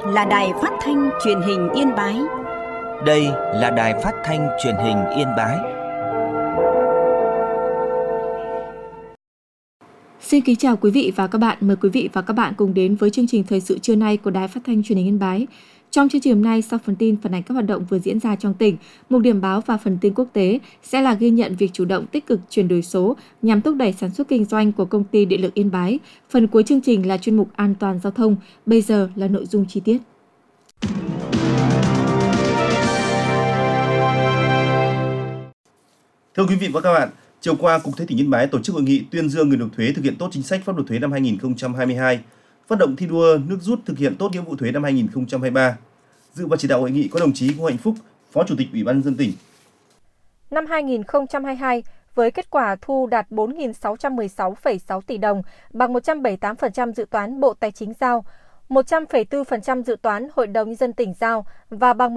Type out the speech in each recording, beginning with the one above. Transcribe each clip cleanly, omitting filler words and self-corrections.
là Đài Phát thanh Truyền hình Yên Bái. Đây là Đài Phát thanh Truyền hình Yên Bái. Xin kính chào quý vị và các bạn. Mời quý vị và các bạn cùng đến với chương trình thời sự trưa nay của Đài Phát thanh Truyền hình Yên Bái. Trong chương trình hôm nay, sau phần tin phản ánh các hoạt động vừa diễn ra trong tỉnh, mục điểm báo và phần tin quốc tế sẽ là ghi nhận việc chủ động tích cực chuyển đổi số nhằm thúc đẩy sản xuất kinh doanh của công ty Điện lực Yên Bái. Phần cuối chương trình là chuyên mục an toàn giao thông. Bây giờ là nội dung chi tiết. Thưa quý vị và các bạn, chiều qua, Cục Thuế tỉnh Yên Bái tổ chức hội nghị tuyên dương người nộp thuế thực hiện tốt chính sách pháp luật thuế năm 2022, phát động thi đua nước rút thực hiện tốt nghĩa vụ thuế năm 2023. Dự và chỉ đạo hội nghị có đồng chí Ngô Hạnh Phúc, Phó Chủ tịch Ủy ban nhân dân tỉnh. Năm 2022, với kết quả thu đạt 4.616,6 tỷ đồng, bằng 178% dự toán Bộ Tài chính giao, 100,4% dự toán Hội đồng nhân dân tỉnh giao và bằng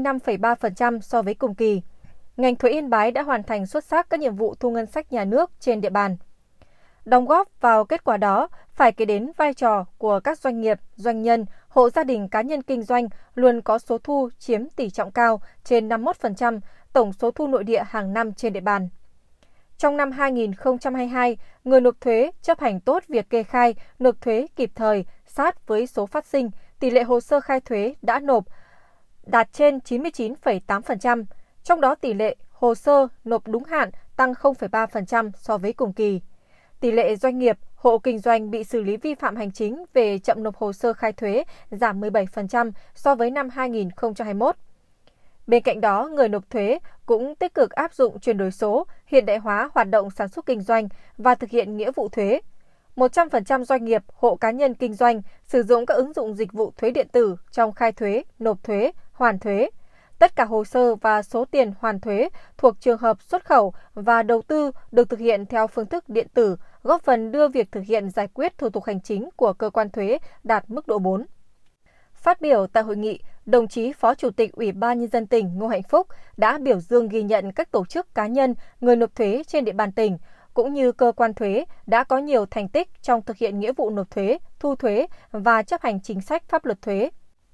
105,3% so với cùng kỳ. Ngành thuế Yên Bái đã hoàn thành xuất sắc các nhiệm vụ thu ngân sách nhà nước trên địa bàn. Đóng góp vào kết quả đó phải kể đến vai trò của các doanh nghiệp, doanh nhân, hộ gia đình cá nhân kinh doanh luôn có số thu chiếm tỷ trọng cao trên 51% tổng số thu nội địa hàng năm trên địa bàn. Trong năm 2022, người nộp thuế chấp hành tốt việc kê khai, nộp thuế kịp thời, sát với số phát sinh, tỷ lệ hồ sơ khai thuế đã nộp đạt trên 99,8%, trong đó tỷ lệ hồ sơ nộp đúng hạn tăng 0,3% so với cùng kỳ. Tỷ lệ doanh nghiệp, hộ kinh doanh bị xử lý vi phạm hành chính về chậm nộp hồ sơ khai thuế giảm 17% so với năm 2021. Bên cạnh đó, người nộp thuế cũng tích cực áp dụng chuyển đổi số, hiện đại hóa hoạt động sản xuất kinh doanh và thực hiện nghĩa vụ thuế. 100% doanh nghiệp, hộ cá nhân kinh doanh sử dụng các ứng dụng dịch vụ thuế điện tử trong khai thuế, nộp thuế, hoàn thuế. Tất cả hồ sơ và số tiền hoàn thuế thuộc trường hợp xuất khẩu và đầu tư được thực hiện theo phương thức điện tử, góp phần đưa việc thực hiện giải quyết thủ tục hành chính của cơ quan thuế đạt mức độ 4. Phát biểu tại hội nghị, đồng chí Phó Chủ tịch Ủy ban nhân dân tỉnh Ngô Hạnh Phúc đã biểu dương ghi nhận các tổ chức cá nhân, người nộp thuế trên địa bàn tỉnh, cũng như cơ quan thuế đã có nhiều thành tích trong thực hiện nghĩa vụ nộp thuế, thu thuế và chấp hành chính sách pháp luật thuế.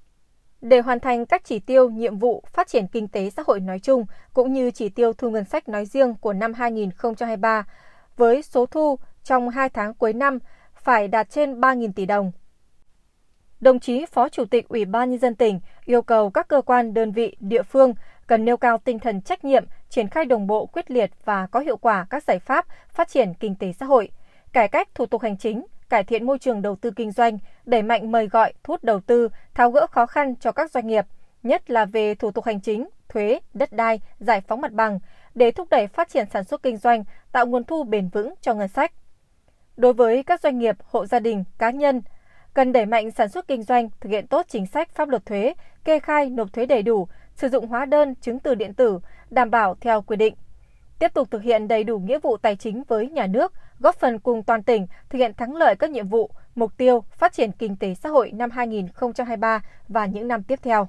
Để hoàn thành các chỉ tiêu, nhiệm vụ phát triển kinh tế xã hội nói chung, cũng như chỉ tiêu thu ngân sách nói riêng của năm 2023, với số thu trong 2 tháng cuối năm phải đạt trên 3.000 tỷ đồng. Đồng chí Phó Chủ tịch Ủy ban nhân dân tỉnh yêu cầu các cơ quan, đơn vị, địa phương cần nêu cao tinh thần trách nhiệm, triển khai đồng bộ, quyết liệt và có hiệu quả các giải pháp phát triển kinh tế xã hội, cải cách thủ tục hành chính, cải thiện môi trường đầu tư kinh doanh, đẩy mạnh mời gọi, thu hút đầu tư, tháo gỡ khó khăn cho các doanh nghiệp, nhất là về thủ tục hành chính, thuế, đất đai, giải phóng mặt bằng, để thúc đẩy phát triển sản xuất kinh doanh, tạo nguồn thu bền vững cho ngân sách. Đối với các doanh nghiệp, hộ gia đình, cá nhân, cần đẩy mạnh sản xuất kinh doanh, thực hiện tốt chính sách pháp luật thuế, kê khai nộp thuế đầy đủ, sử dụng hóa đơn, chứng từ điện tử, đảm bảo theo quy định. Tiếp tục thực hiện đầy đủ nghĩa vụ tài chính với nhà nước, góp phần cùng toàn tỉnh thực hiện thắng lợi các nhiệm vụ, mục tiêu phát triển kinh tế xã hội năm 2023 và những năm tiếp theo.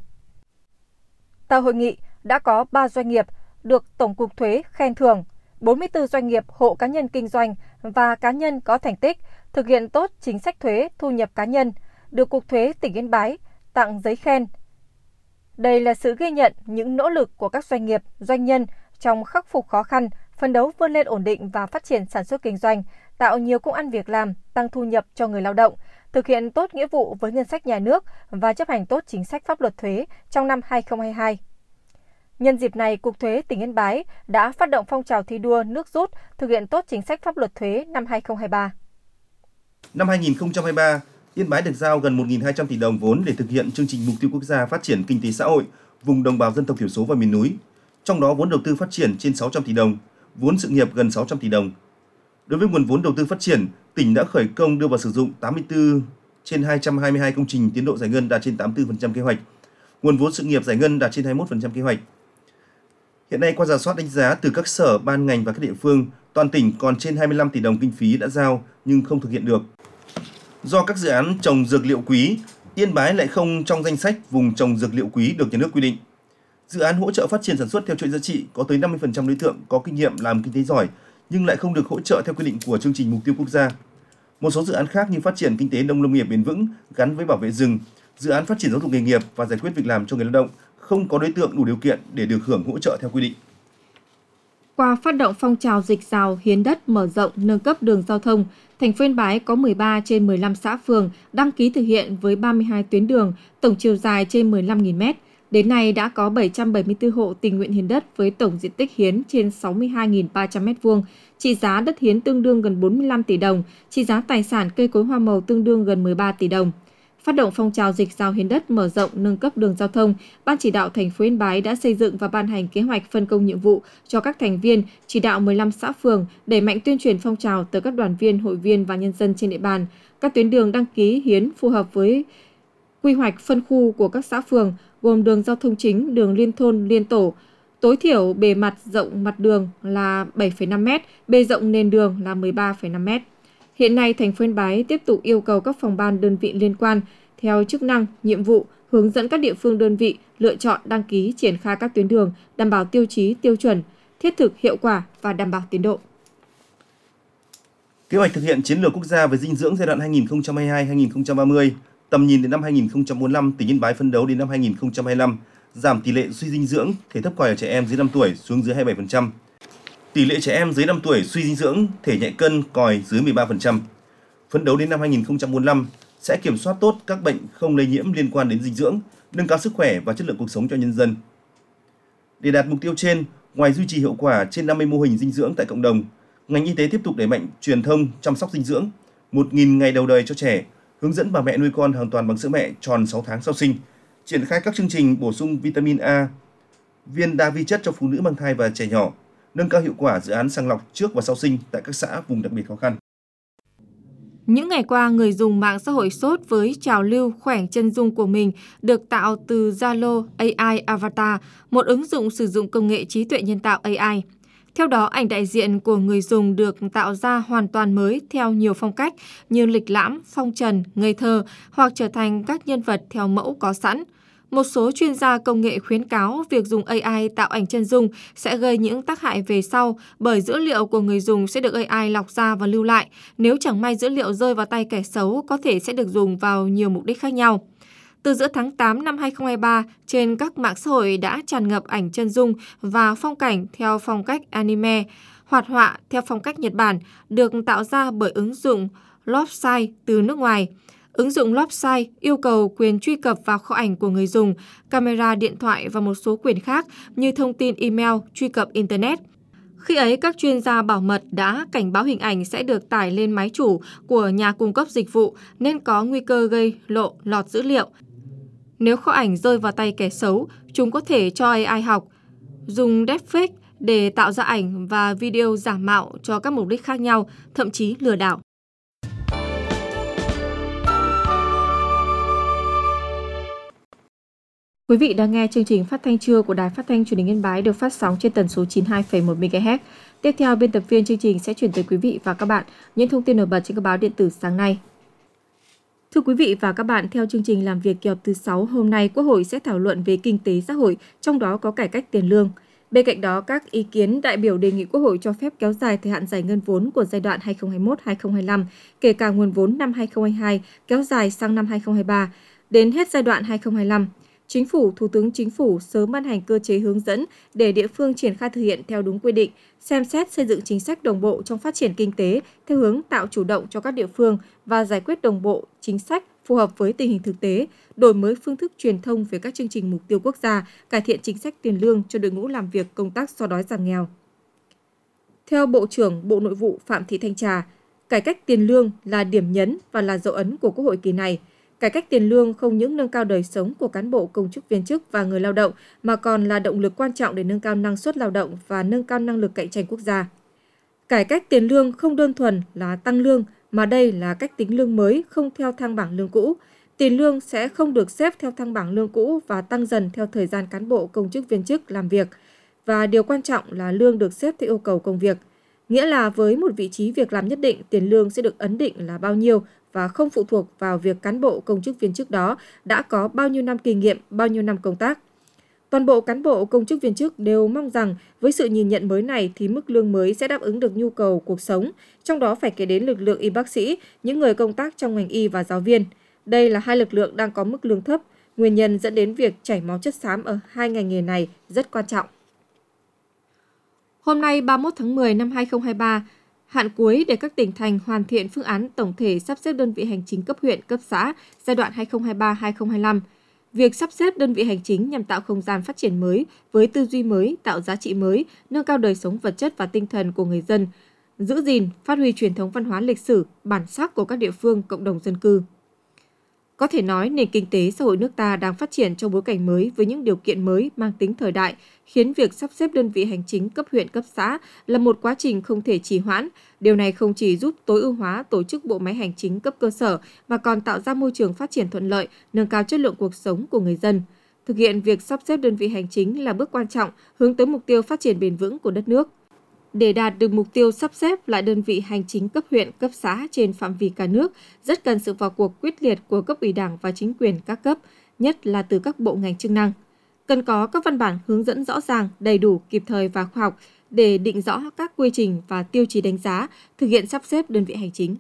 Tại hội nghị đã có 3 doanh nghiệp được Tổng cục Thuế khen thưởng, 44 doanh nghiệp, hộ cá nhân kinh doanh và cá nhân có thành tích thực hiện tốt chính sách thuế thu nhập cá nhân được Cục Thuế tỉnh Yên Bái tặng giấy khen. Đây là sự ghi nhận những nỗ lực của các doanh nghiệp, doanh nhân trong khắc phục khó khăn, phấn đấu vươn lên ổn định và phát triển sản xuất kinh doanh, tạo nhiều công ăn việc làm, tăng thu nhập cho người lao động, thực hiện tốt nghĩa vụ với ngân sách nhà nước và chấp hành tốt chính sách pháp luật thuế trong năm 2022. Nhân dịp này, Cục Thuế tỉnh Yên Bái đã phát động phong trào thi đua nước rút thực hiện tốt chính sách pháp luật thuế năm 2023. Năm 2023, Yên Bái được giao gần 1.200 tỷ đồng vốn để thực hiện chương trình mục tiêu quốc gia phát triển kinh tế xã hội vùng đồng bào dân tộc thiểu số và miền núi. Trong đó vốn đầu tư phát triển trên 600 tỷ đồng, vốn sự nghiệp gần 600 tỷ đồng. Đối với nguồn vốn đầu tư phát triển, tỉnh đã khởi công đưa vào sử dụng 84 trên 222 công trình tiến độ giải ngân đạt trên 84% kế hoạch. Nguồn vốn sự nghiệp giải ngân đạt trên 21% kế hoạch. Hiện nay qua rà soát đánh giá từ các sở, ban ngành và các địa phương, toàn tỉnh còn trên 25 tỷ đồng kinh phí đã giao nhưng không thực hiện được. Do các dự án trồng dược liệu quý, Yên Bái lại không trong danh sách vùng trồng dược liệu quý được nhà nước quy định. Dự án hỗ trợ phát triển sản xuất theo chuỗi giá trị có tới 50% đối tượng có kinh nghiệm làm kinh tế giỏi nhưng lại không được hỗ trợ theo quy định của chương trình mục tiêu quốc gia. Một số dự án khác như phát triển kinh tế nông lâm nghiệp bền vững gắn với bảo vệ rừng, dự án phát triển giáo dục nghề nghiệp và giải quyết việc làm cho người lao động không có đối tượng đủ điều kiện để được hưởng hỗ trợ theo quy định. Qua phát động phong trào dịch rào hiến đất mở rộng nâng cấp đường giao thông, thành phố Yên Bái có 13 trên 15 xã phường đăng ký thực hiện với 32 tuyến đường, tổng chiều dài trên 15.000 m. Đến nay đã có 774 hộ tình nguyện hiến đất với tổng diện tích hiến trên 62.300 m2, trị giá đất hiến tương đương gần 45 tỷ đồng, trị giá tài sản cây cối hoa màu tương đương gần 13 tỷ đồng. Phát động phong trào dịch rào hiến đất mở rộng nâng cấp đường giao thông, Ban chỉ đạo thành phố Yên Bái đã xây dựng và ban hành kế hoạch phân công nhiệm vụ cho các thành viên, chỉ đạo 15 xã phường đẩy mạnh tuyên truyền phong trào tới các đoàn viên, hội viên và nhân dân trên địa bàn. Các tuyến đường đăng ký hiến phù hợp với quy hoạch phân khu của các xã phường gồm đường giao thông chính, đường liên thôn, liên tổ. Tối thiểu bề mặt rộng mặt đường là 7,5 m, bề rộng nền đường là 13,5 m. Hiện nay, thành phố Yên Bái tiếp tục yêu cầu các phòng ban đơn vị liên quan theo chức năng, nhiệm vụ, hướng dẫn các địa phương đơn vị lựa chọn đăng ký triển khai các tuyến đường đảm bảo tiêu chí, tiêu chuẩn, thiết thực, hiệu quả và đảm bảo tiến độ. Kế hoạch thực hiện chiến lược quốc gia về dinh dưỡng giai đoạn 2022-2030, tầm nhìn đến năm 2045, tỉnh Yên Bái phấn đấu đến năm 2025 giảm tỷ lệ suy dinh dưỡng thể thấp còi ở trẻ em dưới 5 tuổi xuống dưới 27%. Tỷ lệ trẻ em dưới 5 tuổi suy dinh dưỡng thể nhẹ cân còi dưới 13%. Phấn đấu đến năm 2045 sẽ kiểm soát tốt các bệnh không lây nhiễm liên quan đến dinh dưỡng, nâng cao sức khỏe và chất lượng cuộc sống cho nhân dân. Để đạt mục tiêu trên, ngoài duy trì hiệu quả trên 50 mô hình dinh dưỡng tại cộng đồng, ngành y tế tiếp tục đẩy mạnh truyền thông chăm sóc dinh dưỡng, 1.000 ngày đầu đời cho trẻ, hướng dẫn bà mẹ nuôi con hoàn toàn bằng sữa mẹ tròn 6 tháng sau sinh, triển khai các chương trình bổ sung vitamin A, viên đa vi chất cho phụ nữ mang thai và trẻ nhỏ, nâng cao hiệu quả dự án sàng lọc trước và sau sinh tại các xã vùng đặc biệt khó khăn. Những ngày qua, người dùng mạng xã hội sốt với trào lưu khoẻng chân dung của mình được tạo từ Zalo AI Avatar, một ứng dụng sử dụng công nghệ trí tuệ nhân tạo AI. Theo đó, ảnh đại diện của người dùng được tạo ra hoàn toàn mới theo nhiều phong cách như lịch lãm, phong trần, ngây thơ hoặc trở thành các nhân vật theo mẫu có sẵn. Một số chuyên gia công nghệ khuyến cáo việc dùng AI tạo ảnh chân dung sẽ gây những tác hại về sau bởi dữ liệu của người dùng sẽ được AI lọc ra và lưu lại. Nếu chẳng may dữ liệu rơi vào tay kẻ xấu, có thể sẽ được dùng vào nhiều mục đích khác nhau. Từ giữa tháng 8 năm 2023, trên các mạng xã hội đã tràn ngập ảnh chân dung và phong cảnh theo phong cách anime, hoạt họa theo phong cách Nhật Bản, được tạo ra bởi ứng dụng Lopsai từ nước ngoài. Ứng dụng Lopsai yêu cầu quyền truy cập vào kho ảnh của người dùng, camera điện thoại và một số quyền khác như thông tin email, truy cập Internet. Khi ấy, các chuyên gia bảo mật đã cảnh báo hình ảnh sẽ được tải lên máy chủ của nhà cung cấp dịch vụ nên có nguy cơ gây lộ lọt dữ liệu. Nếu kho ảnh rơi vào tay kẻ xấu, chúng có thể cho AI học, dùng deepfake để tạo ra ảnh và video giả mạo cho các mục đích khác nhau, thậm chí lừa đảo. Quý vị đang nghe chương trình phát thanh trưa của Đài Phát thanh Truyền hình Yên Bái được phát sóng trên tần số 92,1 MHz. Tiếp theo, biên tập viên chương trình sẽ chuyển tới quý vị và các bạn những thông tin nổi bật trên các báo điện tử sáng nay. Thưa quý vị và các bạn, theo chương trình làm việc kỳ họp thứ 6 hôm nay, Quốc hội sẽ thảo luận về kinh tế xã hội, trong đó có cải cách tiền lương. Bên cạnh đó, các ý kiến đại biểu đề nghị Quốc hội cho phép kéo dài thời hạn giải ngân vốn của giai đoạn 2021-2025, kể cả nguồn vốn năm 2022 kéo dài sang năm 2023, đến hết giai đoạn 2025. Chính phủ, Thủ tướng Chính phủ sớm ban hành cơ chế hướng dẫn để địa phương triển khai thực hiện theo đúng quy định, xem xét xây dựng chính sách đồng bộ trong phát triển kinh tế theo hướng tạo chủ động cho các địa phương và giải quyết đồng bộ chính sách phù hợp với tình hình thực tế, đổi mới phương thức truyền thông về các chương trình mục tiêu quốc gia, cải thiện chính sách tiền lương cho đội ngũ làm việc công tác xóa đói giảm nghèo. Theo Bộ trưởng Bộ Nội vụ Phạm Thị Thanh Trà, cải cách tiền lương là điểm nhấn và là dấu ấn của Quốc hội kỳ này. Cải cách tiền lương không những nâng cao đời sống của cán bộ, công chức, viên chức và người lao động mà còn là động lực quan trọng để nâng cao năng suất lao động và nâng cao năng lực cạnh tranh quốc gia. Cải cách tiền lương không đơn thuần là tăng lương mà đây là cách tính lương mới không theo thang bảng lương cũ. Tiền lương sẽ không được xếp theo thang bảng lương cũ và tăng dần theo thời gian cán bộ, công chức, viên chức làm việc. Và điều quan trọng là lương được xếp theo yêu cầu công việc. Nghĩa là với một vị trí việc làm nhất định, tiền lương sẽ được ấn định là bao nhiêu và không phụ thuộc vào việc cán bộ, công chức, viên chức đó đã có bao nhiêu năm kinh nghiệm, bao nhiêu năm công tác. Toàn bộ cán bộ, công chức, viên chức đều mong rằng với sự nhìn nhận mới này thì mức lương mới sẽ đáp ứng được nhu cầu cuộc sống, trong đó phải kể đến lực lượng y bác sĩ, những người công tác trong ngành y và giáo viên. Đây là hai lực lượng đang có mức lương thấp, nguyên nhân dẫn đến việc chảy máu chất xám ở hai ngành nghề này rất quan trọng. Hôm nay 31 tháng 10 năm 2023, hạn cuối để các tỉnh thành hoàn thiện phương án tổng thể sắp xếp đơn vị hành chính cấp huyện, cấp xã giai đoạn 2023-2025. Việc sắp xếp đơn vị hành chính nhằm tạo không gian phát triển mới với tư duy mới, tạo giá trị mới, nâng cao đời sống vật chất và tinh thần của người dân, giữ gìn, phát huy truyền thống văn hóa lịch sử, bản sắc của các địa phương, cộng đồng dân cư. Có thể nói, nền kinh tế xã hội nước ta đang phát triển trong bối cảnh mới với những điều kiện mới mang tính thời đại, khiến việc sắp xếp đơn vị hành chính cấp huyện, cấp xã là một quá trình không thể trì hoãn. Điều này không chỉ giúp tối ưu hóa tổ chức bộ máy hành chính cấp cơ sở, mà còn tạo ra môi trường phát triển thuận lợi, nâng cao chất lượng cuộc sống của người dân. Thực hiện việc sắp xếp đơn vị hành chính là bước quan trọng hướng tới mục tiêu phát triển bền vững của đất nước. Để đạt được mục tiêu sắp xếp lại đơn vị hành chính cấp huyện, cấp xã trên phạm vi cả nước, rất cần sự vào cuộc quyết liệt của cấp ủy Đảng và chính quyền các cấp, nhất là từ các bộ ngành chức năng. Cần có các văn bản hướng dẫn rõ ràng, đầy đủ, kịp thời và khoa học để định rõ các quy trình và tiêu chí đánh giá, thực hiện sắp xếp đơn vị hành chính.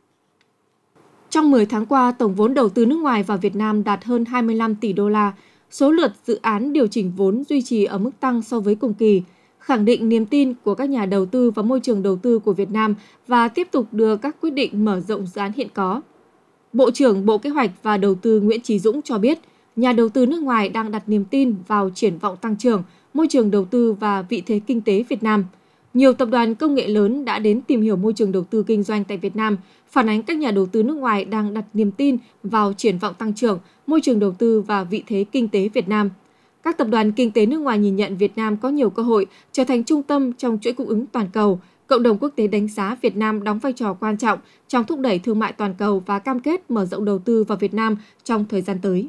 Trong 10 tháng qua, tổng vốn đầu tư nước ngoài vào Việt Nam đạt hơn 25 tỷ đô la, số lượt dự án điều chỉnh vốn duy trì ở mức tăng so với cùng kỳ, khẳng định niềm tin của các nhà đầu tư vào môi trường đầu tư của Việt Nam và tiếp tục đưa các quyết định mở rộng dự án hiện có. Bộ trưởng Bộ Kế hoạch và Đầu tư Nguyễn Chí Dũng cho biết, nhà đầu tư nước ngoài đang đặt niềm tin vào triển vọng tăng trưởng, môi trường đầu tư và vị thế kinh tế Việt Nam. Nhiều tập đoàn công nghệ lớn đã đến tìm hiểu môi trường đầu tư kinh doanh tại Việt Nam, phản ánh các nhà đầu tư nước ngoài đang đặt niềm tin vào triển vọng tăng trưởng, môi trường đầu tư và vị thế kinh tế Việt Nam. Các tập đoàn kinh tế nước ngoài nhìn nhận Việt Nam có nhiều cơ hội trở thành trung tâm trong chuỗi cung ứng toàn cầu. Cộng đồng quốc tế đánh giá Việt Nam đóng vai trò quan trọng trong thúc đẩy thương mại toàn cầu và cam kết mở rộng đầu tư vào Việt Nam trong thời gian tới.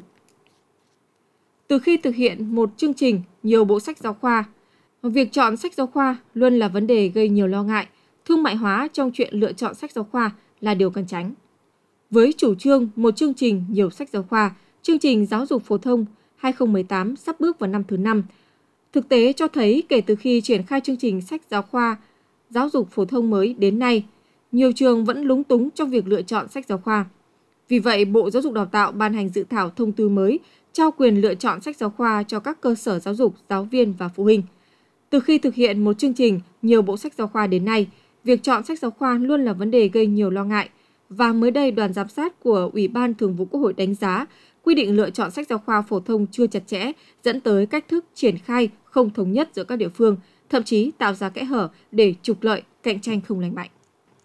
Từ khi thực hiện một chương trình, nhiều bộ sách giáo khoa, việc chọn sách giáo khoa luôn là vấn đề gây nhiều lo ngại. Thương mại hóa trong chuyện lựa chọn sách giáo khoa là điều cần tránh. Với chủ trương một chương trình nhiều sách giáo khoa, chương trình giáo dục phổ thông 2018 sắp bước vào năm thứ 5. Thực tế cho thấy kể từ khi triển khai chương trình sách giáo khoa giáo dục phổ thông mới đến nay, nhiều trường vẫn lúng túng trong việc lựa chọn sách giáo khoa. Vì vậy, Bộ Giáo dục Đào tạo ban hành dự thảo thông tư mới trao quyền lựa chọn sách giáo khoa cho các cơ sở giáo dục, giáo viên và phụ huynh. Từ khi thực hiện một chương trình nhiều bộ sách giáo khoa đến nay, việc chọn sách giáo khoa luôn là vấn đề gây nhiều lo ngại. Và mới đây, đoàn giám sát của Ủy ban Thường vụ Quốc hội đánh giá quy định lựa chọn sách giáo khoa phổ thông chưa chặt chẽ, dẫn tới cách thức triển khai không thống nhất giữa các địa phương, thậm chí tạo ra kẽ hở để trục lợi, cạnh tranh không lành mạnh.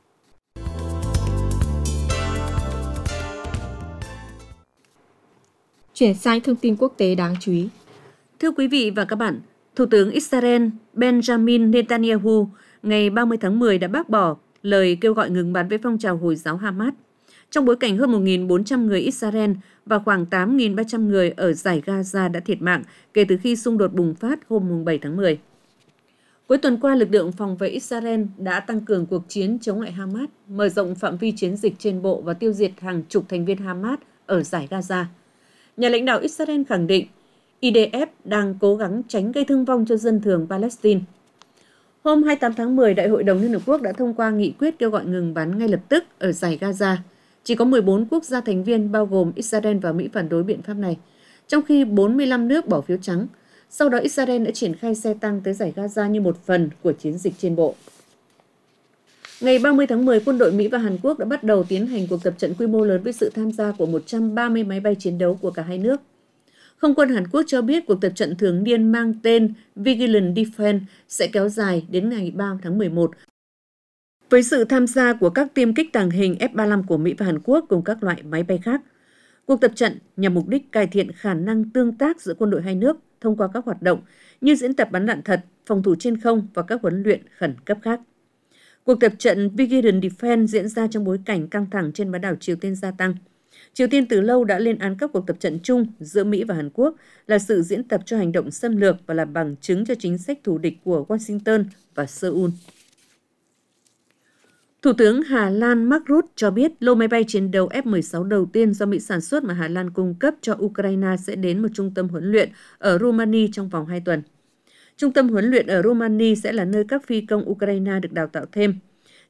Chuyển sang thông tin quốc tế đáng chú ý. Thưa quý vị và các bạn, Thủ tướng Israel Benjamin Netanyahu ngày 30 tháng 10 đã bác bỏ lời kêu gọi ngừng bắn với phong trào Hồi giáo Hamas, trong bối cảnh hơn 1.400 người Israel và khoảng 8.300 người ở dải Gaza đã thiệt mạng kể từ khi xung đột bùng phát hôm 7 tháng 10. Cuối tuần qua, lực lượng phòng vệ Israel đã tăng cường cuộc chiến chống lại Hamas, mở rộng phạm vi chiến dịch trên bộ và tiêu diệt hàng chục thành viên Hamas ở dải Gaza. Nhà lãnh đạo Israel khẳng định IDF đang cố gắng tránh gây thương vong cho dân thường Palestine. Hôm 28 tháng 10, Đại hội đồng Liên Hợp Quốc đã thông qua nghị quyết kêu gọi ngừng bắn ngay lập tức ở dải Gaza. Chỉ có 14 quốc gia thành viên bao gồm Israel và Mỹ phản đối biện pháp này, trong khi 45 nước bỏ phiếu trắng. Sau đó, Israel đã triển khai xe tăng tới dải Gaza như một phần của chiến dịch trên bộ. Ngày 30 tháng 10, quân đội Mỹ và Hàn Quốc đã bắt đầu tiến hành cuộc tập trận quy mô lớn với sự tham gia của 130 máy bay chiến đấu của cả hai nước. Không quân Hàn Quốc cho biết cuộc tập trận thường niên mang tên Vigilant Defense sẽ kéo dài đến ngày 3 tháng 11. Với sự tham gia của các tiêm kích tàng hình F-35 của Mỹ và Hàn Quốc cùng các loại máy bay khác, cuộc tập trận nhằm mục đích cải thiện khả năng tương tác giữa quân đội hai nước thông qua các hoạt động như diễn tập bắn đạn thật, phòng thủ trên không và các huấn luyện khẩn cấp khác. Cuộc tập trận Vigilant Defense diễn ra trong bối cảnh căng thẳng trên bán đảo Triều Tiên gia tăng. Triều Tiên từ lâu đã lên án các cuộc tập trận chung giữa Mỹ và Hàn Quốc là sự diễn tập cho hành động xâm lược và là bằng chứng cho chính sách thù địch của Washington và Seoul. Thủ tướng Hà Lan Mark Rutte cho biết lô máy bay chiến đấu F-16 đầu tiên do Mỹ sản xuất mà Hà Lan cung cấp cho Ukraine sẽ đến một trung tâm huấn luyện ở Romania trong vòng 2 tuần. Trung tâm huấn luyện ở Romania sẽ là nơi các phi công Ukraine được đào tạo thêm.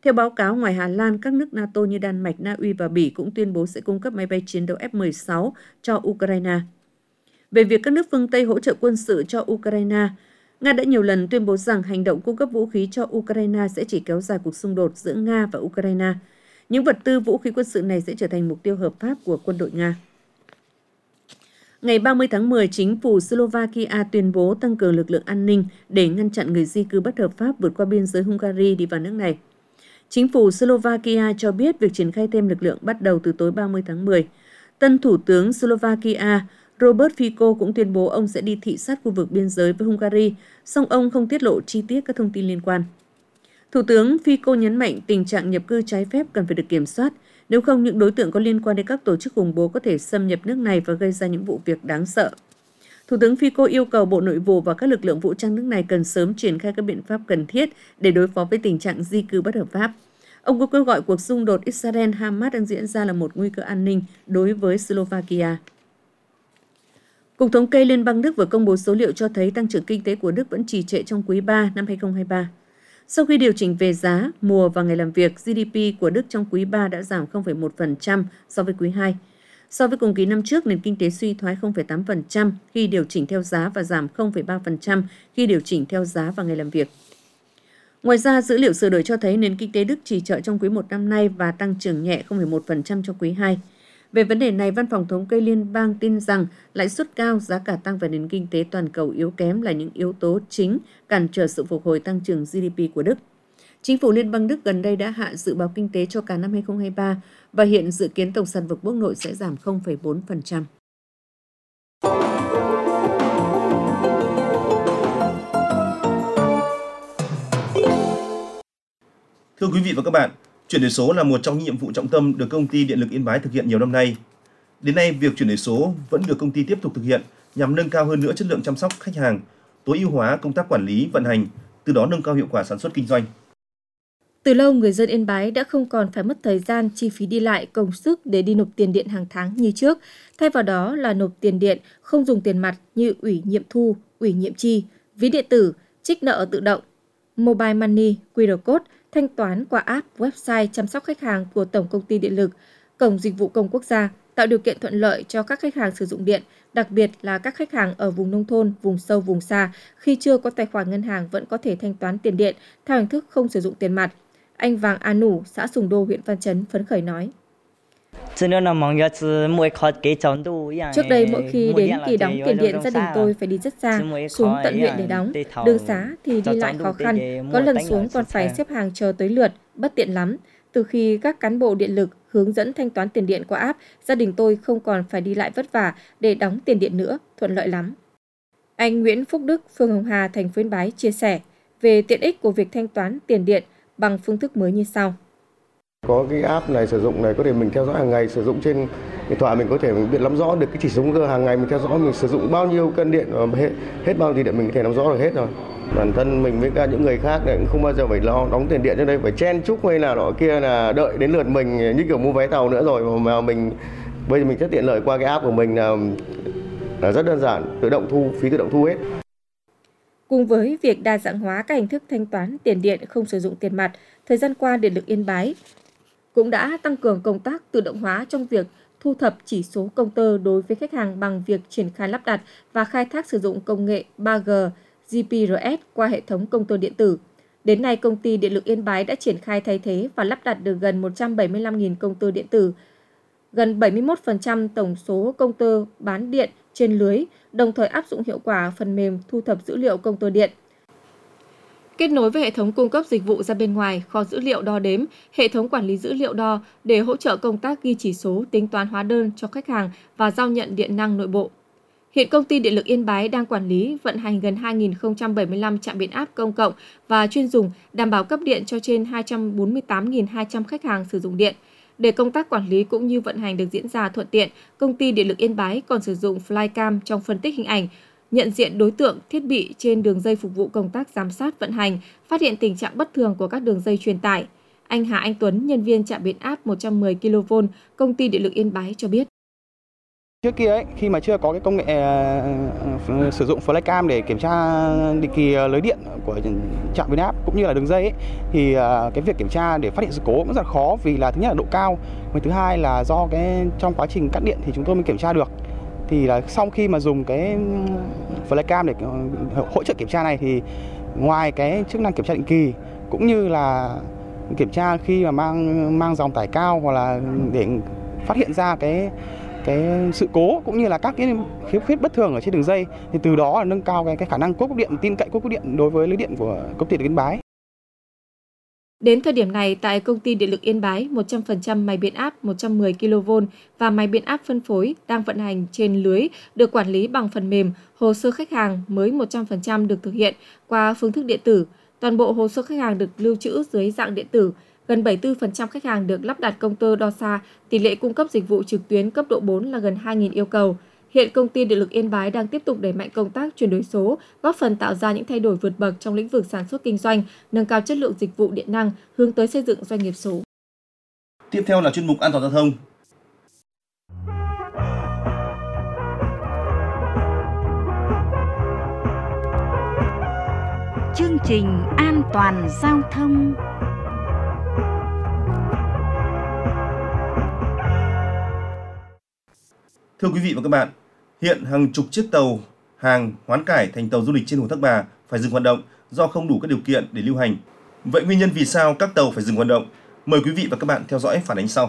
Theo báo cáo, ngoài Hà Lan, các nước NATO như Đan Mạch, Na Uy và Bỉ cũng tuyên bố sẽ cung cấp máy bay chiến đấu F-16 cho Ukraine. Về việc các nước phương Tây hỗ trợ quân sự cho Ukraine, Nga đã nhiều lần tuyên bố rằng hành động cung cấp vũ khí cho Ukraine sẽ chỉ kéo dài cuộc xung đột giữa Nga và Ukraine. Những vật tư vũ khí quân sự này sẽ trở thành mục tiêu hợp pháp của quân đội Nga. Ngày 30 tháng 10, chính phủ Slovakia tuyên bố tăng cường lực lượng an ninh để ngăn chặn người di cư bất hợp pháp vượt qua biên giới Hungary đi vào nước này. Chính phủ Slovakia cho biết việc triển khai thêm lực lượng bắt đầu từ tối 30 tháng 10. Tân Thủ tướng Slovakia Robert Fico cũng tuyên bố ông sẽ đi thị sát khu vực biên giới với Hungary, song ông không tiết lộ chi tiết các thông tin liên quan. Thủ tướng Fico nhấn mạnh tình trạng nhập cư trái phép cần phải được kiểm soát, nếu không những đối tượng có liên quan đến các tổ chức khủng bố có thể xâm nhập nước này và gây ra những vụ việc đáng sợ. Thủ tướng Fico yêu cầu Bộ Nội vụ và các lực lượng vũ trang nước này cần sớm triển khai các biện pháp cần thiết để đối phó với tình trạng di cư bất hợp pháp. Ông cũng kêu gọi cuộc xung đột Israel-Hamas đang diễn ra là một nguy cơ an ninh đối với Slovakia. Cục Thống kê Liên bang Đức vừa công bố số liệu cho thấy tăng trưởng kinh tế của Đức vẫn trì trệ trong quý 3 năm 2023. Sau khi điều chỉnh về giá, mùa và ngày làm việc, GDP của Đức trong quý 3 đã giảm 0,1% so với quý 2. So với cùng kỳ năm trước, nền kinh tế suy thoái 0,8% khi điều chỉnh theo giá và giảm 0,3% khi điều chỉnh theo giá và ngày làm việc. Ngoài ra, dữ liệu sửa đổi cho thấy nền kinh tế Đức trì trệ trong quý 1 năm nay và tăng trưởng nhẹ 0,1% trong quý 2. Về vấn đề này, Văn phòng Thống kê Liên bang tin rằng lãi suất cao, giá cả tăng và nền kinh tế toàn cầu yếu kém là những yếu tố chính cản trở sự phục hồi tăng trưởng GDP của Đức. Chính phủ Liên bang Đức gần đây đã hạ dự báo kinh tế cho cả năm 2023 và hiện dự kiến tổng sản vật quốc nội sẽ giảm 0,4%. Thưa quý vị và các bạn, chuyển đổi số là một trong những nhiệm vụ trọng tâm được Công ty Điện lực Yên Bái thực hiện nhiều năm nay. Đến nay, việc chuyển đổi số vẫn được công ty tiếp tục thực hiện nhằm nâng cao hơn nữa chất lượng chăm sóc khách hàng, tối ưu hóa công tác quản lý, vận hành, từ đó nâng cao hiệu quả sản xuất kinh doanh. Từ lâu, người dân Yên Bái đã không còn phải mất thời gian, chi phí đi lại, công sức để đi nộp tiền điện hàng tháng như trước. Thay vào đó là nộp tiền điện không dùng tiền mặt như ủy nhiệm thu, ủy nhiệm chi, ví điện tử, trích nợ tự động, mobile money, QR code, thanh toán qua app, website chăm sóc khách hàng của Tổng Công ty Điện lực, Cổng Dịch vụ Công Quốc gia, tạo điều kiện thuận lợi cho các khách hàng sử dụng điện, đặc biệt là các khách hàng ở vùng nông thôn, vùng sâu, vùng xa, khi chưa có tài khoản ngân hàng vẫn có thể thanh toán tiền điện theo hình thức không sử dụng tiền mặt. Anh Vàng A Nủ, xã Sùng Đô, huyện Văn Chấn phấn khởi nói. Trước đây mỗi khi đến kỳ đóng tiền điện, gia đình tôi phải đi rất xa, xuống tận huyện để đóng. Đường xá thì đi lại khó khăn, có lần xuống còn phải xếp hàng chờ tới lượt, bất tiện lắm. Từ khi các cán bộ điện lực hướng dẫn thanh toán tiền điện qua app, gia đình tôi không còn phải đi lại vất vả để đóng tiền điện nữa, thuận lợi lắm. Anh Nguyễn Phúc Đức, phường Hồng Hà, thành phố Yên Bái chia sẻ về tiện ích của việc thanh toán tiền điện bằng phương thức mới như sau. Có cái app này sử dụng này có thể mình theo dõi hàng ngày, sử dụng trên điện thoại mình có thể biết nắm rõ được cái chỉ số cơ hàng ngày mình theo dõi mình sử dụng bao nhiêu cân điện và hết bao nhiêu điện mình có thể nắm rõ được hết rồi. Bản thân mình với cả những người khác này cũng không bao giờ phải lo đóng tiền điện cho đây phải chen chúc hay là nọ kia là đợi đến lượt mình như kiểu mua vé tàu nữa rồi mà mình bây giờ mình rất tiện lợi qua cái app của mình là rất đơn giản, tự động thu, phí tự động thu hết. Cùng với việc đa dạng hóa các hình thức thanh toán tiền điện không sử dụng tiền mặt, thời gian qua Điện lực Yên Bái cũng đã tăng cường công tác tự động hóa trong việc thu thập chỉ số công tơ đối với khách hàng bằng việc triển khai lắp đặt và khai thác sử dụng công nghệ 3G GPRS qua hệ thống công tơ điện tử. Đến nay, Công ty Điện lực Yên Bái đã triển khai thay thế và lắp đặt được gần 175.000 công tơ điện tử, gần 71% tổng số công tơ bán điện trên lưới, đồng thời áp dụng hiệu quả phần mềm thu thập dữ liệu công tơ điện. Kết nối với hệ thống cung cấp dịch vụ ra bên ngoài, kho dữ liệu đo đếm, hệ thống quản lý dữ liệu đo để hỗ trợ công tác ghi chỉ số, tính toán hóa đơn cho khách hàng và giao nhận điện năng nội bộ. Hiện Công ty Điện lực Yên Bái đang quản lý, vận hành gần 2.075 trạm biến áp công cộng và chuyên dùng, đảm bảo cấp điện cho trên 248.200 khách hàng sử dụng điện. Để công tác quản lý cũng như vận hành được diễn ra thuận tiện, Công ty Điện lực Yên Bái còn sử dụng Flycam trong phân tích hình ảnh, nhận diện đối tượng, thiết bị trên đường dây phục vụ công tác giám sát vận hành, phát hiện tình trạng bất thường của các đường dây truyền tải. Anh Hà Anh Tuấn, nhân viên trạm biến áp 110 kV, Công ty Điện lực Yên Bái cho biết. Trước kia ấy, khi mà chưa có cái công nghệ sử dụng flycam để kiểm tra định kỳ lưới điện của trạm biến áp cũng như là đường dây ấy, thì cái việc kiểm tra để phát hiện sự cố cũng rất là khó, vì là thứ nhất là độ cao, và thứ hai là do cái trong quá trình cắt điện thì chúng tôi mới kiểm tra được. Thì là sau khi mà dùng cái flycam để hỗ trợ kiểm tra này thì ngoài cái chức năng kiểm tra định kỳ cũng như là kiểm tra khi mà mang dòng tải cao, hoặc là để phát hiện ra cái sự cố cũng như là các cái khiếm khuyết bất thường ở trên đường dây, thì từ đó là nâng cao cái khả năng cốt điện, tin cậy cốt điện đối với lưới điện của công ty Điện lực Yên Bái. Đến thời điểm này, tại công ty Điện lực Yên Bái, 100% máy biến áp 110 kV và máy biến áp phân phối đang vận hành trên lưới được quản lý bằng phần mềm. Hồ sơ khách hàng mới 100% được thực hiện qua phương thức điện tử. Toàn bộ hồ sơ khách hàng được lưu trữ dưới dạng điện tử. Gần 74% khách hàng được lắp đặt công tơ đo xa, tỷ lệ cung cấp dịch vụ trực tuyến cấp độ 4 là gần 2.000 yêu cầu. Hiện công ty Điện lực Yên Bái đang tiếp tục đẩy mạnh công tác chuyển đổi số, góp phần tạo ra những thay đổi vượt bậc trong lĩnh vực sản xuất kinh doanh, nâng cao chất lượng dịch vụ điện năng, hướng tới xây dựng doanh nghiệp số. Tiếp theo là chuyên mục An toàn giao thông. Chương trình An toàn giao thông. Thưa quý vị và các bạn, hiện hàng chục chiếc tàu hàng hoán cải thành tàu du lịch trên hồ Thác Bà phải dừng hoạt động do không đủ các điều kiện để lưu hành. Vậy nguyên nhân vì sao các tàu phải dừng hoạt động? Mời quý vị và các bạn theo dõi phản ánh sau.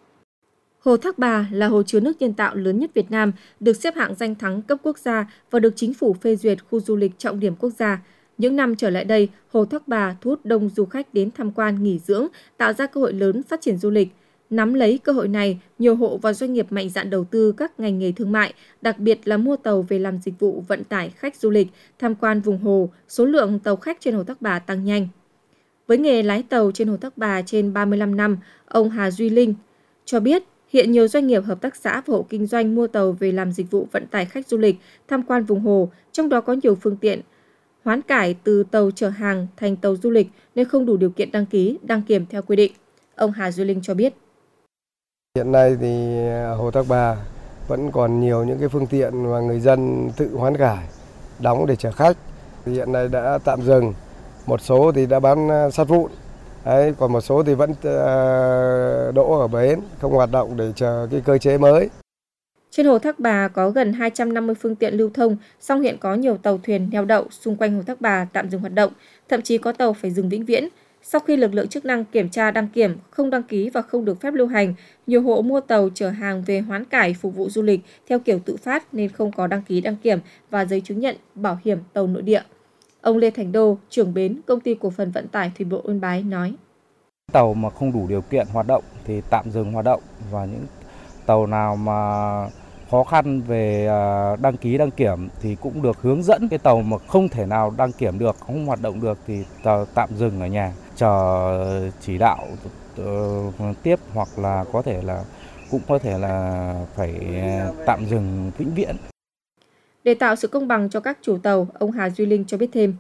Hồ Thác Bà là hồ chứa nước nhân tạo lớn nhất Việt Nam, được xếp hạng danh thắng cấp quốc gia và được chính phủ phê duyệt khu du lịch trọng điểm quốc gia. Những năm trở lại đây, Hồ Thác Bà thu hút đông du khách đến tham quan nghỉ dưỡng, tạo ra cơ hội lớn phát triển du lịch. Nắm lấy cơ hội này, nhiều hộ và doanh nghiệp mạnh dạn đầu tư các ngành nghề thương mại, đặc biệt là mua tàu về làm dịch vụ vận tải khách du lịch, tham quan vùng hồ, số lượng tàu khách trên Hồ Thác Bà tăng nhanh. Với nghề lái tàu trên Hồ Thác Bà trên 35 năm, ông Hà Duy Linh cho biết hiện nhiều doanh nghiệp, hợp tác xã và hộ kinh doanh mua tàu về làm dịch vụ vận tải khách du lịch, tham quan vùng hồ, trong đó có nhiều phương tiện hoán cải từ tàu chở hàng thành tàu du lịch nên không đủ điều kiện đăng ký, đăng kiểm theo quy định. Ông Hà Duy Linh cho biết. Hiện nay thì Hồ Thác Bà vẫn còn nhiều những cái phương tiện mà người dân tự hoán cải, đóng để chở khách. Hiện nay đã tạm dừng, một số thì đã bán sắt vụn, còn một số thì vẫn đỗ ở bến, không hoạt động để chờ cái cơ chế mới. Trên Hồ Thác Bà có gần 250 phương tiện lưu thông, song hiện có nhiều tàu thuyền neo đậu xung quanh Hồ Thác Bà tạm dừng hoạt động, thậm chí có tàu phải dừng vĩnh viễn. Sau khi lực lượng chức năng kiểm tra đăng kiểm, không đăng ký và không được phép lưu hành, nhiều hộ mua tàu chở hàng về hoán cải phục vụ du lịch theo kiểu tự phát nên không có đăng ký đăng kiểm và giấy chứng nhận bảo hiểm tàu nội địa. Ông Lê Thành Đô, trưởng bến Công ty Cổ phần Vận tải Thủy bộ Yên Bái nói. Tàu mà không đủ điều kiện hoạt động thì tạm dừng hoạt động, và những tàu nào mà khó khăn về đăng ký đăng kiểm thì cũng được hướng dẫn. Cái tàu mà không thể nào đăng kiểm được, không hoạt động được thì tàu tạm dừng ở nhà chờ chỉ đạo tiếp, hoặc là có thể là phải tạm dừng vĩnh viễn. Để tạo sự công bằng cho các chủ tàu, ông Hà Duy Linh cho biết thêm.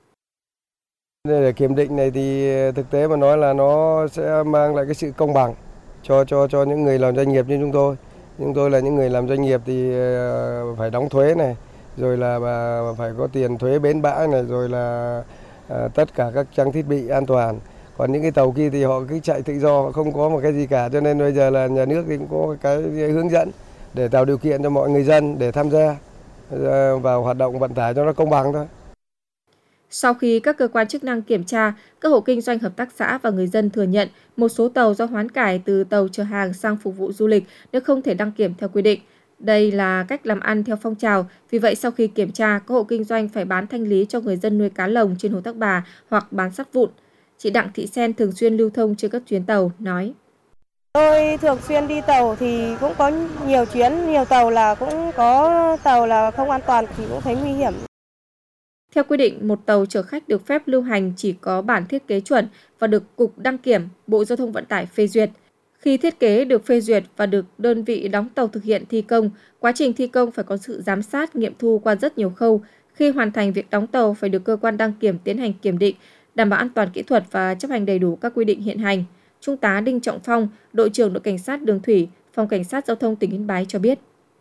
Để kiểm định này thì thực tế mà nói là nó sẽ mang lại cái sự công bằng cho những người làm doanh nghiệp như chúng tôi. Chúng tôi là những người làm doanh nghiệp thì phải đóng thuế này, rồi là phải có tiền thuế bến bãi này, rồi là tất cả các trang thiết bị an toàn. Còn những cái tàu kia thì họ cứ chạy tự do, không có một cái gì cả, cho nên bây giờ là nhà nước thì cũng có cái hướng dẫn để tạo điều kiện cho mọi người dân để tham gia vào hoạt động vận tải cho nó công bằng thôi. Sau khi các cơ quan chức năng kiểm tra, các hộ kinh doanh, hợp tác xã và người dân thừa nhận một số tàu do hoán cải từ tàu chở hàng sang phục vụ du lịch nên không thể đăng kiểm theo quy định. Đây là cách làm ăn theo phong trào, vì vậy sau khi kiểm tra, các hộ kinh doanh phải bán thanh lý cho người dân nuôi cá lồng trên Hồ Thác Bà hoặc bán sắt vụn. Chị Đặng Thị Sen thường xuyên lưu thông trên các chuyến tàu nói. Tôi thường xuyên đi tàu thì cũng có nhiều chuyến, nhiều tàu là cũng có tàu là không an toàn thì cũng thấy nguy hiểm. Theo quy định, một tàu chở khách được phép lưu hành chỉ có bản thiết kế chuẩn và được Cục Đăng kiểm Bộ Giao thông Vận tải phê duyệt. Khi thiết kế được phê duyệt và được đơn vị đóng tàu thực hiện thi công, quá trình thi công phải có sự giám sát, nghiệm thu qua rất nhiều khâu. Khi hoàn thành việc đóng tàu phải được cơ quan đăng kiểm tiến hành kiểm định, đảm bảo an toàn kỹ thuật và chấp hành đầy đủ các quy định hiện hành. Trung tá Đinh Trọng Phong, đội trưởng đội cảnh sát đường thủy, Phòng Cảnh sát Giao thông tỉnh Yên Bái cho biết.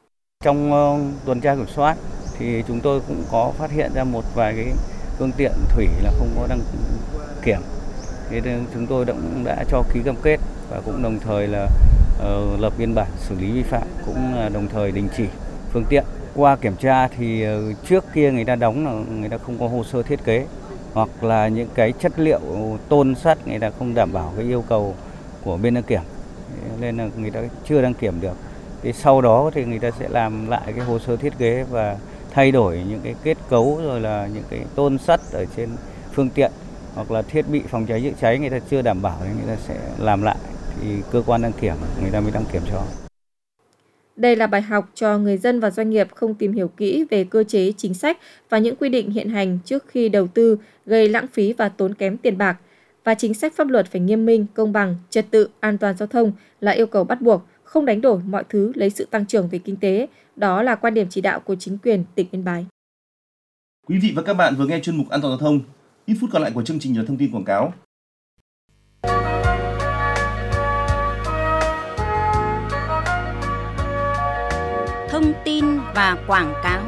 Trong tuần tra kiểm soát thì chúng tôi cũng có phát hiện ra một vài cái phương tiện thủy là không có đăng kiểm. Thế nên chúng tôi đã cho ký cam kết và cũng đồng thời là lập biên bản xử lý vi phạm, cũng đồng thời đình chỉ phương tiện. Qua kiểm tra thì trước kia người ta đóng là người ta không có hồ sơ thiết kế, hoặc là những cái chất liệu tôn sắt người ta không đảm bảo cái yêu cầu của bên đăng kiểm, nên là người ta chưa đăng kiểm được. Thì sau đó thì người ta sẽ làm lại cái hồ sơ thiết kế và thay đổi những cái kết cấu rồi là những cái tôn sắt ở trên phương tiện hoặc là thiết bị phòng cháy chữa cháy người ta chưa đảm bảo thì người ta sẽ làm lại, thì cơ quan đăng kiểm người ta mới đăng kiểm cho. Đây là bài học cho người dân và doanh nghiệp không tìm hiểu kỹ về cơ chế, chính sách và những quy định hiện hành trước khi đầu tư, gây lãng phí và tốn kém tiền bạc. Và chính sách pháp luật phải nghiêm minh, công bằng, trật tự, an toàn giao thông là yêu cầu bắt buộc, không đánh đổi mọi thứ lấy sự tăng trưởng về kinh tế. Đó là quan điểm chỉ đạo của chính quyền tỉnh Yên Bái. Quý vị và các bạn vừa nghe chuyên mục An toàn giao thông. Ít phút còn lại của chương trình là thông tin quảng cáo. Thông tin và quảng cáo.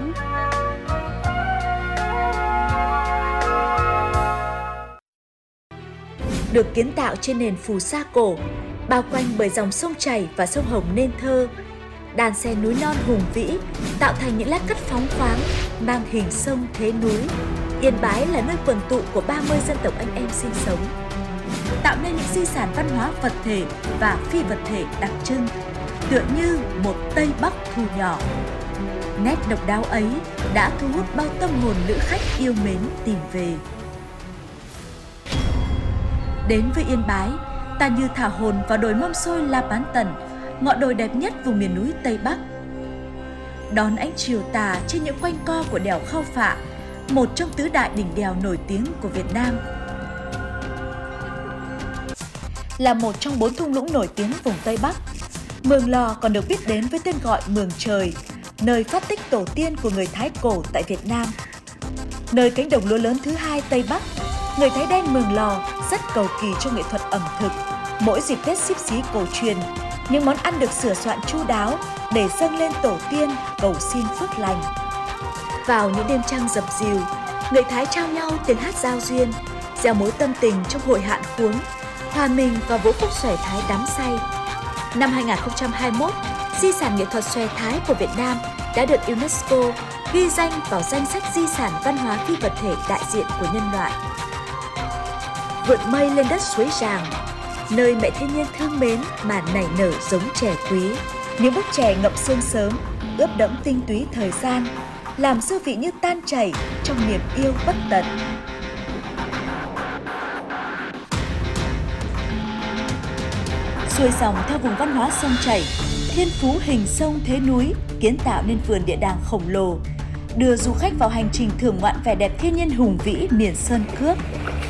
Được kiến tạo trên nền phù sa cổ, bao quanh bởi dòng sông chảy và sông Hồng nên thơ, đàn sen núi non hùng vĩ tạo thành những lát cắt phóng khoáng mang hình sông thế núi. Yên Bái là nơi quần tụ của 30 dân tộc anh em sinh sống, tạo nên những di sản văn hóa vật thể và phi vật thể đặc trưng, tựa như một Tây Bắc thu nhỏ. Nét độc đáo ấy đã thu hút bao tâm hồn lữ khách yêu mến tìm về. Đến với Yên Bái, ta như thả hồn vào đồi Mâm Xôi La Bán Tần, ngọn đồi đẹp nhất vùng miền núi Tây Bắc. Đón ánh chiều tà trên những quanh co của đèo Khao Phạ, một trong tứ đại đỉnh đèo nổi tiếng của Việt Nam. Là một trong 4 thung lũng nổi tiếng vùng Tây Bắc, Mường Lò còn được biết đến với tên gọi Mường Trời, nơi phát tích tổ tiên của người Thái cổ tại Việt Nam. Nơi cánh đồng lúa lớn thứ hai Tây Bắc, người Thái đen Mường Lò rất cầu kỳ cho nghệ thuật ẩm thực. Mỗi dịp Tết Xíp Xí cổ truyền, những món ăn được sửa soạn chu đáo để dâng lên tổ tiên cầu xin phước lành. Vào những đêm trăng dập dìu, người Thái trao nhau tiếng hát giao duyên, gieo mối tâm tình trong hội hạn khuống, hòa mình vào vũ khúc xòe Thái đắm say. Năm 2021, di sản nghệ thuật xòe Thái của Việt Nam đã được UNESCO ghi danh vào danh sách di sản văn hóa phi vật thể đại diện của nhân loại. Vượt mây lên đất suối Giàng, nơi mẹ thiên nhiên thương mến mà nảy nở giống chè quý. Những bức chè ngậm sương sớm, ướp đẫm tinh túy thời gian, làm dư vị như tan chảy trong niềm yêu bất tận. Xuôi dòng theo vùng văn hóa sông chảy, thiên phú hình sông thế núi kiến tạo nên vườn địa đàng khổng lồ, đưa du khách vào hành trình thưởng ngoạn vẻ đẹp thiên nhiên hùng vĩ miền Sơn Cước.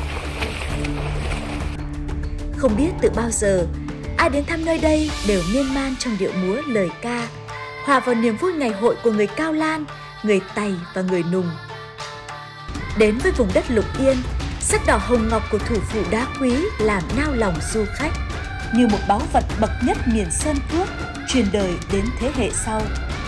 Không biết từ bao giờ, ai đến thăm nơi đây đều miên man trong điệu múa lời ca, hòa vào niềm vui ngày hội của người Cao Lan, người Tày và người Nùng. Đến với vùng đất Lục Yên, sắc đỏ hồng ngọc của thủ phủ đá quý làm nao lòng du khách, như một báu vật bậc nhất miền Sơn Cước, truyền đời đến thế hệ sau.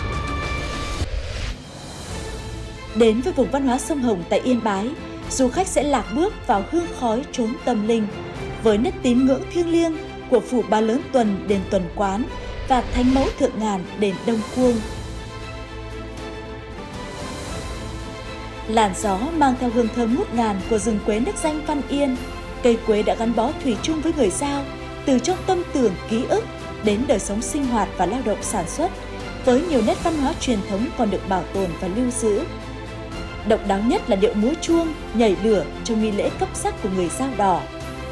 Đến với vùng văn hóa sông Hồng tại Yên Bái, du khách sẽ lạc bước vào hương khói chốn tâm linh, với nét tín ngưỡng thiêng liêng của phủ Ba Lớn Tuần đền Tuần Quán và Thánh Mẫu Thượng Ngàn đền Đông Cuông. Làn gió mang theo hương thơm ngút ngàn của rừng quế nước danh Văn Yên, cây quế đã gắn bó thủy chung với người Dao, từ trong tâm tưởng ký ức đến đời sống sinh hoạt và lao động sản xuất, với nhiều nét văn hóa truyền thống còn được bảo tồn và lưu giữ. Độc đáo nhất là điệu múa chuông, nhảy lửa trong nghi lễ cấp sắc của người Dao Đỏ.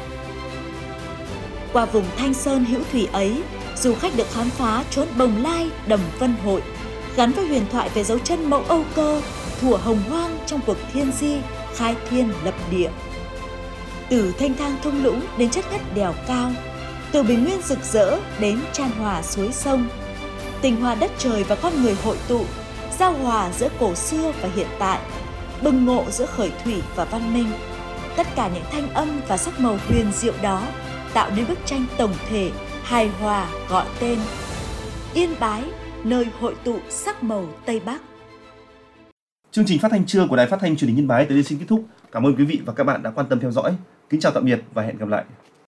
Qua vùng Thanh Sơn hữu thủy ấy, du khách được khám phá chốn Bồng Lai, Đầm Vân Hội, gắn với huyền thoại về dấu chân mẫu Âu Cơ, thủa hồng hoang trong cuộc thiên di, khai thiên lập địa. Từ thanh thang thung lũng đến chất ngất đèo cao, từ bình nguyên rực rỡ đến chan hòa suối sông, tình hòa đất trời và con người hội tụ, giao hòa giữa cổ xưa và hiện tại, bừng ngộ giữa khởi thủy và văn minh. Tất cả những thanh âm và sắc màu huyền diệu đó tạo nên bức tranh tổng thể, hài hòa gọi tên Yên Bái, nơi hội tụ sắc màu Tây Bắc. Chương trình phát thanh trưa của Đài Phát thanh Truyền hình Yên Bái tới đây xin kết thúc. Cảm ơn quý vị và các bạn đã quan tâm theo dõi. Kính chào tạm biệt và hẹn gặp lại.